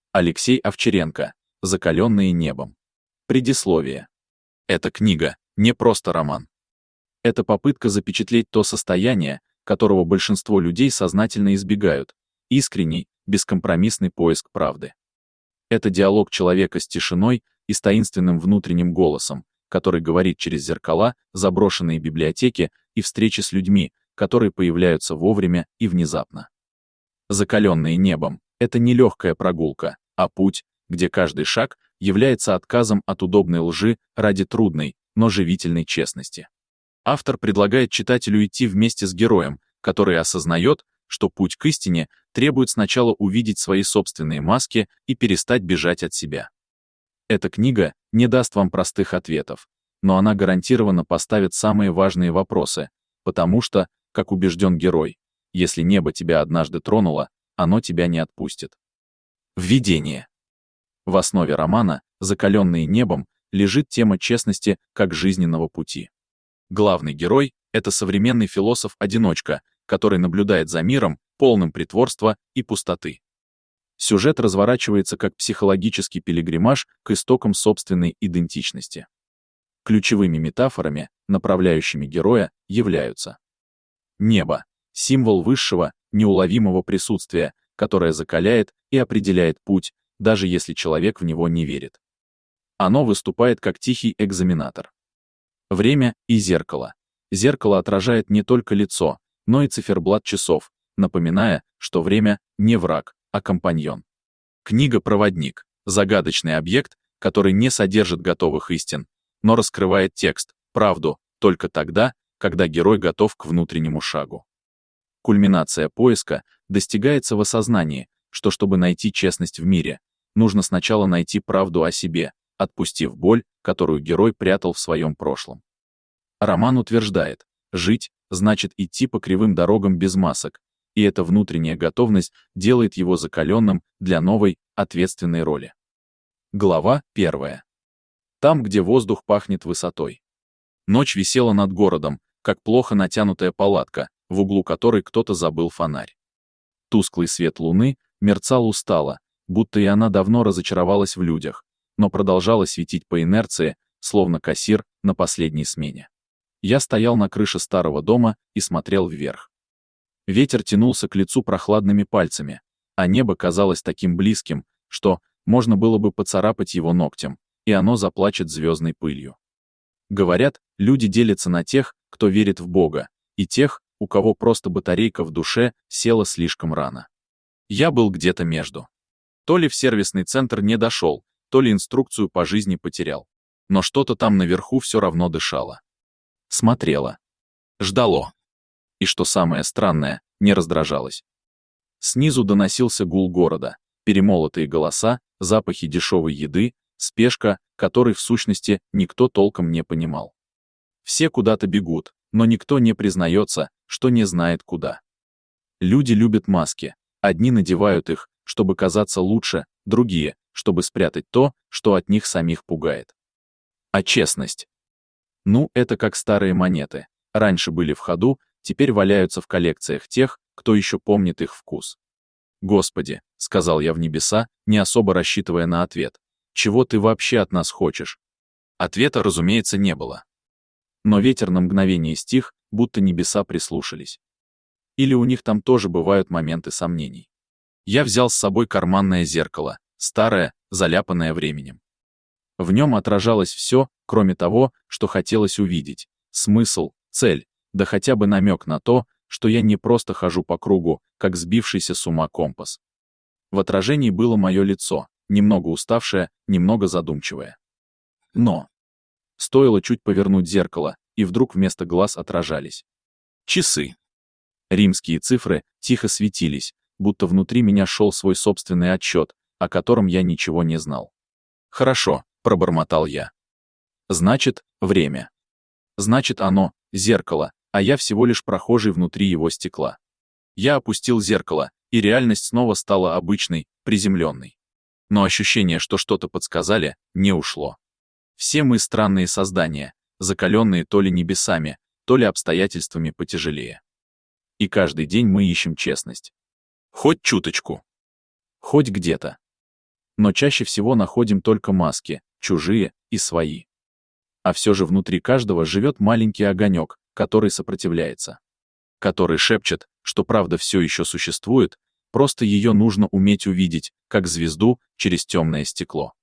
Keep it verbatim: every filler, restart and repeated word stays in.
Алексей Овчаренко. «Закаленные небом». Предисловие. Эта книга не просто роман. Это попытка запечатлеть то состояние, которого большинство людей сознательно избегают, искренний, бескомпромиссный поиск правды. Это диалог человека с тишиной и с таинственным внутренним голосом, который говорит через зеркала, заброшенные библиотеки и встречи с людьми, которые появляются вовремя и внезапно. «Закаленные небом» — это не легкая прогулка, а путь, где каждый шаг является отказом от удобной лжи ради трудной, но живительной честности. Автор предлагает читателю идти вместе с героем, который осознает, что путь к истине требует сначала увидеть свои собственные маски и перестать бежать от себя. Эта книга не даст вам простых ответов, но она гарантированно поставит самые важные вопросы, потому что, как убежден герой, если небо тебя однажды тронуло, оно тебя не отпустит. Введение. В основе романа «Закаленные небом» лежит тема честности как жизненного пути. Главный герой — это современный философ-одиночка, который наблюдает за миром, полным притворства и пустоты. Сюжет разворачивается как психологический пилигримаж к истокам собственной идентичности. Ключевыми метафорами, направляющими героя, являются небо — символ высшего, неуловимого присутствия, которое закаляет и определяет путь, даже если человек в него не верит. Оно выступает как тихий экзаменатор. Время и зеркало. Зеркало отражает не только лицо, но и циферблат часов, напоминая, что время не враг, а компаньон. Книга-проводник — загадочный объект, который не содержит готовых истин, но раскрывает текст, правду, только тогда, когда герой готов к внутреннему шагу. Кульминация поиска достигается в осознании, что чтобы найти честность в мире, нужно сначала найти правду о себе, отпустив боль, которую герой прятал в своем прошлом. Роман утверждает, жить значит идти по кривым дорогам без масок, и эта внутренняя готовность делает его закаленным для новой, ответственной роли. Глава первая. Там, где воздух пахнет высотой. Ночь висела над городом, как плохо натянутая палатка, в углу которой кто-то забыл фонарь. Тусклый свет луны мерцал устало, будто и она давно разочаровалась в людях, но продолжала светить по инерции, словно кассир на последней смене. Я стоял на крыше старого дома и смотрел вверх. Ветер тянулся к лицу прохладными пальцами, а небо казалось таким близким, что можно было бы поцарапать его ногтем, и оно заплачет звездной пылью. Говорят, люди делятся на тех, кто верит в Бога, и тех, у кого просто батарейка в душе села слишком рано. Я был где-то между. То ли в сервисный центр не дошел, то ли инструкцию по жизни потерял. Но что-то там наверху все равно дышало. Смотрело. Ждало. И что самое странное, не раздражалось. Снизу доносился гул города, перемолотые голоса, запахи дешевой еды, спешка, которой в сущности никто толком не понимал. Все куда-то бегут, но никто не признается, что не знает куда. Люди любят маски. Одни надевают их, чтобы казаться лучше, другие, чтобы спрятать то, что от них самих пугает. А честность? Ну, это как старые монеты. Раньше были в ходу, теперь валяются в коллекциях тех, кто еще помнит их вкус. «Господи», — сказал я в небеса, не особо рассчитывая на ответ, «чего ты вообще от нас хочешь?» Ответа, разумеется, не было. Но ветер на мгновение стих, будто небеса прислушались. Или у них там тоже бывают моменты сомнений. Я взял с собой карманное зеркало, старое, заляпанное временем. В нем отражалось все, кроме того, что хотелось увидеть: смысл, цель, да хотя бы намек на то, что я не просто хожу по кругу, как сбившийся с ума компас. В отражении было мое лицо, немного уставшее, немного задумчивое. Но стоило чуть повернуть зеркало, и вдруг вместо глаз отражались часы. Римские цифры тихо светились, будто внутри меня шел свой собственный отчет, о котором я ничего не знал. «Хорошо», — пробормотал я. «Значит, время. Значит, оно — зеркало, а я всего лишь прохожий внутри его стекла». Я опустил зеркало, и реальность снова стала обычной, приземленной. Но ощущение, что что-то подсказали, не ушло. Все мы странные создания, закаленные то ли небесами, то ли обстоятельствами потяжелее. И каждый день мы ищем честность. Хоть чуточку. Хоть где-то. Но чаще всего находим только маски, чужие и свои. А все же внутри каждого живет маленький огонек, который сопротивляется. Который шепчет, что правда все еще существует, просто ее нужно уметь увидеть, как звезду через темное стекло.